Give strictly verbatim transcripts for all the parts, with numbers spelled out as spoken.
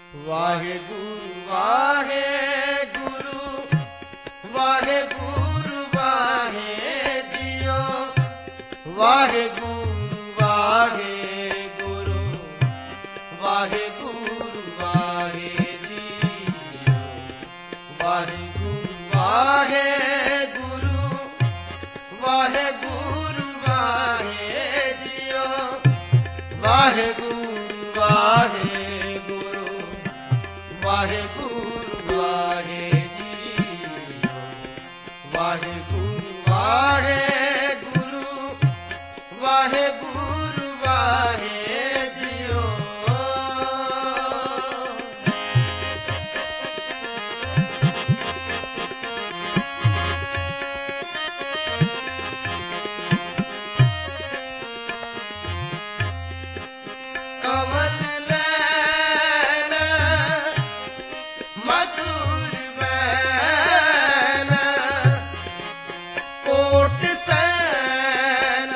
ਵਾਹਿਗੁਰੂ ਵਾਹਿਗੁਰੂ ਵਾਹਿਗੁਰੂ ਵਾਹਿ ਜੀਓ ਵਾਹਿਗੁਰੂ ਵਾਹਿਗੁਰੂ ਵਾਹਿਗੁਰੂ ਵਾਹਿ ਜੀਓ ਵਾਹਿਗੁਰੂ ਵਾਹਿਗੁਰੂ ਵਾਹਿਗੁਰੂ ਵਾਹਿ ਜੀਓ ਵਾਹਿਗੁਰੂ ਵਾਹਿਗੁਰੂ ਵਾਹਿਗੁਰੂ ਵਾਹਿ ਜੀਓ ਵਾਹਿਗੁਰੂ ਵਾਹਿਗੁਰੂ ਵਾਹਿਗੁਰੂ ਵਾਹਿ ਜੀਓ ਕਮਲ ਨੈਣ ਮਧੁਰ ਬੈਨ ਕੋਟ ਸੈਨ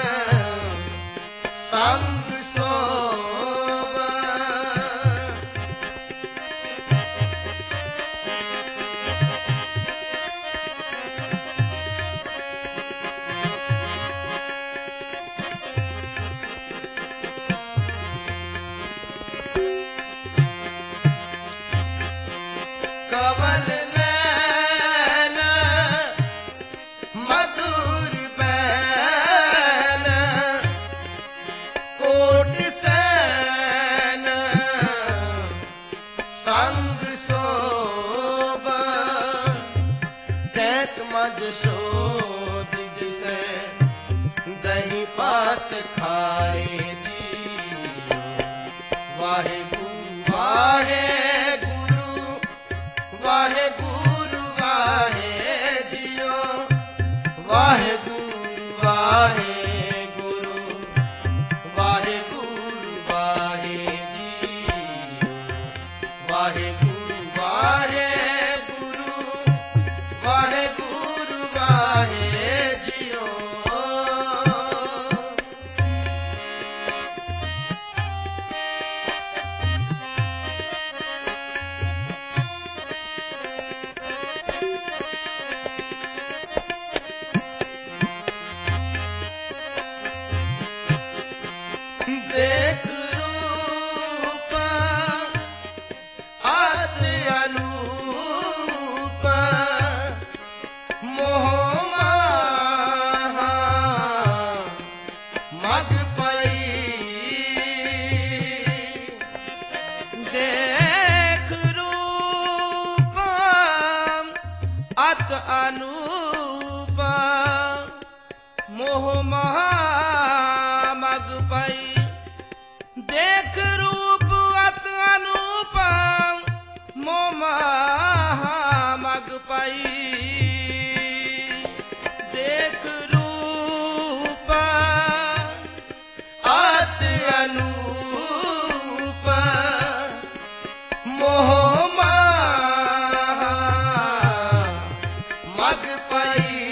ਸੰਗ ਸੋਭ ਕਮਲ ਨੈਣ ਮਧੁਰ ਬੈਨ ਕੋਟ ਸੈਨ ਸੰਗ ਸੋਭ ਤੈਤ ਮਜ ਸੋਧ ਜਿਸੈ ਦਹੀਂ ਪਾਤ ਖਾਏ ਜੀ ਵਾਹਿਗੁਰੂ ਵਾਹਿਗੁਰੂ ਵਾਹਿਗੁਰੂ ਵਾਹਿ ਜੀਓ ਵਾਹਿਗੁਰੂ ਵਾਹਿਗੁਰੂ ਵਾਹਿਗੁਰੂ ਵਾਹਿ ਜੀਓ ਵਾਹਿਗੁਰੂ ਵਾਹਿਗੁਰੂ ਵਾਹਿਗੁਰੂ ਵਾਹਿ ਜੀਓ ਦੇਖ ਰੂਪ ਆਦ ਅਨੂਪ ਮੋਹ ਮਾਹਾ ਮਗ ਪਈ ਦੇਖ ਰੂਪ ਅਤ ਅਨੂਪ ਮੋਹ ਮਾਹਾ ਮਗ ਪਈ ਦੇਖ ਰੂਪ ਅਤ ਅਨੂਪ ਮੋਹ ਮਾਹਾ ਮਗ ਪਈ ਦੇਖ ਰੂਪ ਅਤ ਅਨੂਪ ਮੋਹ ਮਾਹਾ ਮਗ ਪਈ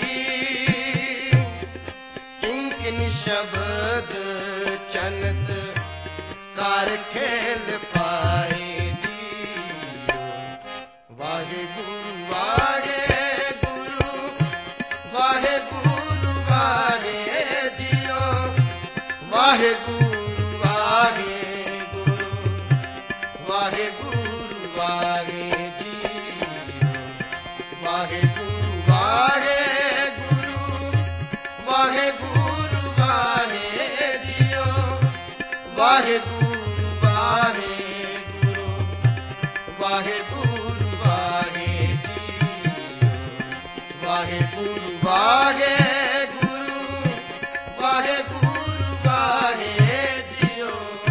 ਕਿੰਕਿਨ ਸ਼ਬਦ ਚਨਤ ਕਰ ਖੇਲ ਪਾਏ ਜੀਓ ਵਾਹਿਗੁਰੂ ਵਾਹਿਗੁਰੂ ਵਾਹਿਗੁਰੂ ਵਾਹਿ ਜੀਓ ਵਾਹਿਗੁਰੂ ਵਾਹਿਗੁਰੂ ਵਾਹਿਗੁਰੂ ਵਾਹਿ ਜੀਓ ਵਾਹਿਗੁਰੂ ਵਾਹਿਗੁਰੂ ਵਾਹਿਗੁਰੂ ਵਾਹਿ ਜੀਓ ਵਾਹਿਗੁਰੂ ਵਾਹਿਗੁਰੂ ਵਾਹਿਗੁਰੂ ਵਾਹਿ ਜੀਓ ਵਾਹਿਗੁਰੂ ਵਾਹਿਗੁਰੂ ਵਾਹਿਗੁਰੂ ਵਾਹਿ ਜੀਓ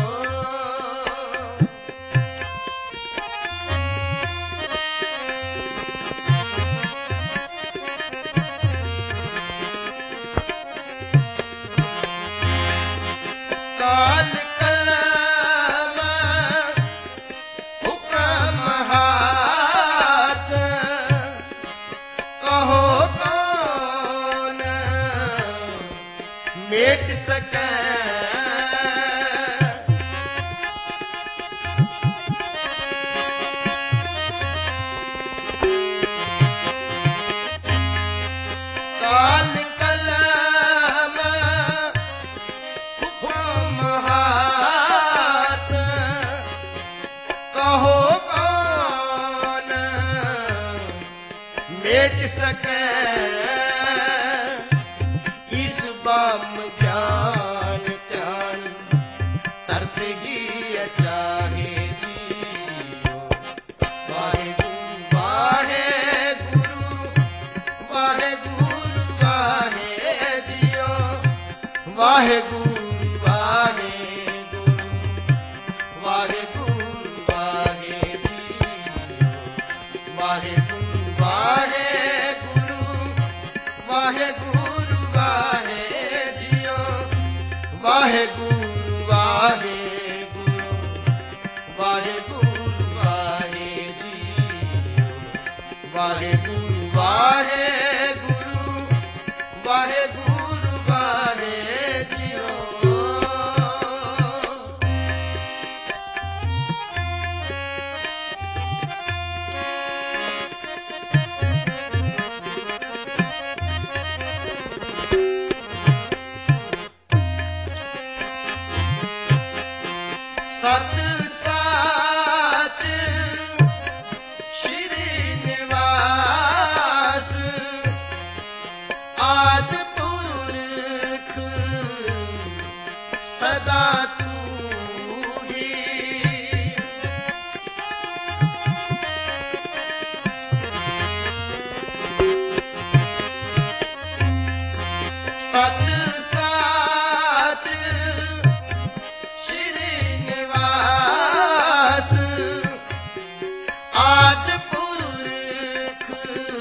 ਕਾਲ ਕਲਮ ਹੁਕਮ ਹਾਥ ਕਹੋ ਕੌਣ ਮੇਟ ਸਕੈ ਚਾਹੇ ਜੀਓ। ਵਾਹਿਗੁਰੂ ਵਾਹਿਗੁਰੂ ਵਾਹਿਗੁਰੂ ਵਾਹਿ ਜੀਓ। ਵਾਹਿਗੁਰੂ ਵਾਹਿਗੁਰੂ ਵਾਹਿਗੁਰੂ ਵਾਹਿ ਜੀਓ। ਵਾਹਿਗੁਰੂ ਵਾਹਿਗੁਰੂ ਵਾਹਿਗੁਰੂ ਵਾਹਿ ਜੀਓ। ਵਾਹਿਗੁਰੂ ਵਾਹਿਗੁਰੂ ਵਾਹਿਗੁਰੂ ਵਾਹਿ ਜੀਓ। ਵਾਹਿਗੁਰੂ ਵਾਹਿਗੁਰੂ ਵਾਹਿਗੁਰੂ ਵਾਹਿ ਜੀਓ। ਸਤ ਸਾਚ ਸ਼੍ਰੀ ਨਿਵਾਸ ਆਦਿ ਪੁਰਖ ਸਦਾ ਤੂੰ ਹੀ। ਸਤ ਸਾਚ ਸ਼੍ਰੀ ਨਿਵਾਸ ਆਦਿ ਪੁਰਖ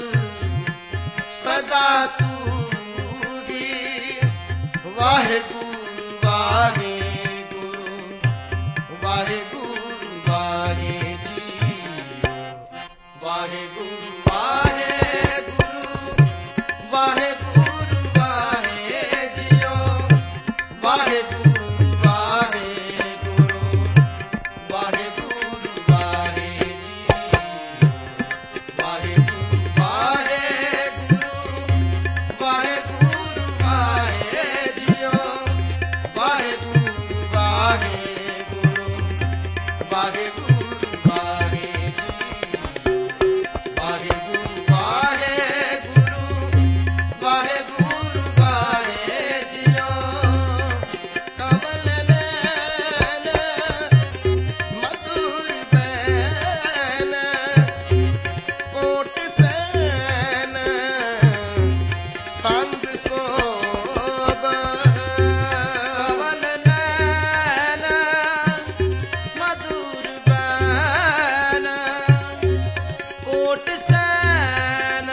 ਸਦਾ ਤੂੰ ਹੀ। ਵਾਹਿਗੁਰੂ ਵਾਹਿਗੁਰੂ ਵਾਹਿਗੁਰੂ ਵਾਹਿ ਜੀਓ। ਵਾਹਿਗੁਰੂ ਵਾਹਿਗੁਰੂ ਵਾਹਿਗੁਰੂ ਵਾਹਿ ਜੀਓ। ਵਾਹਿਗੁਰੂ ਵਾਹਿਗੁਰੂ ਵਾਹਿਗੁਰੂ ਵਾਹਿ ਜੀਓ। ਵਾਹਿਗੁਰੂ ਵਾਹਿਗੁਰੂ ਵਾਹਿਗੁਰੂ ਵਾਹਿ ਜੀਓ। ਵਾਹਿਗੁਰੂ ਵਾਹਿਗੁਰੂ ਵਾਹਿਗੁਰੂ ਵਾਹਿ ਜੀਓ। ਵਾਹਿਗੁਰੂ ਵਾਹਿਗੁਰੂ ਵਾਹਿਗੁਰੂ ਵਾਹਿ ਜੀਓ। ਕਮਲ ਨੈਣ ਮਧੁਰ ਬੈਨ ਕੋਟ ਸੈਨ ਸੰਗ ਸੋਭ। ਕਮਲ ਨੈਣ ਮਧੁਰ ਬੈਨ ਕੋਟ ਸੈਨ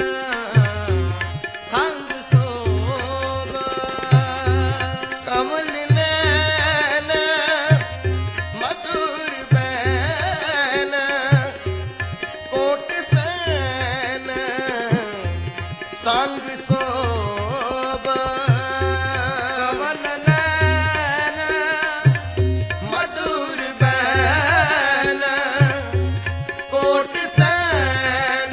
ਸੰਗ ਸੋਭ। ਕਮਲ ਨੈਣ ਮਧੁਰ ਬੈਨ ਕੋਟ ਸੈਨ ਸੰਗ ਸੋਭ। ਕਮਲ ਨੈਣ ਮਧੁਰ ਬੈਨ ਕੋਟ ਸੈਨ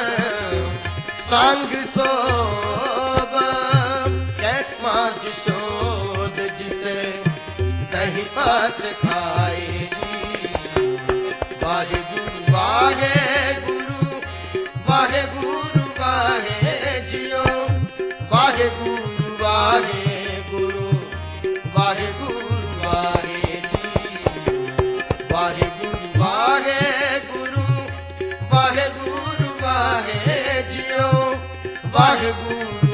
ਸੰਗ ਸੋਭ। ਕਹਿਤ ਮਾਂ ਜਸ਼ੋਦ ਜਿਸੇ ਦਹੀਂ ਭਾਤ ਖਾਏ ਜੀ। ਵਾਹਿਗੁਰੂ ਵਾਹਿਗੁਰੂ ਵਾਹਿਗੁਰੂ ਵਾਹਿ ਜੀਓ। ਵਾਹਿਗੁਰੂ ਵਾਹਿਗੁਰੂ ਵਾਹਿਗੁਰੂ ਵਾਹਿ ਜੀਓ। ਵਾਹਿਗੁਰੂ ਵਾਹਿਗੁਰੂ ਵਾਹਿਗੁਰੂ ਵਾਹਿ ਜੀਓ। ਵਾਹਿਗੁਰੂ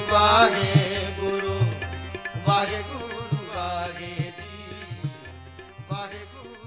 ਵਾਹਿਗੁਰੂ ਵਾਹਿਗੁਰੂ ਵਾਹਿ ਜੀਓ। ਵਾਹਿਗੁਰੂ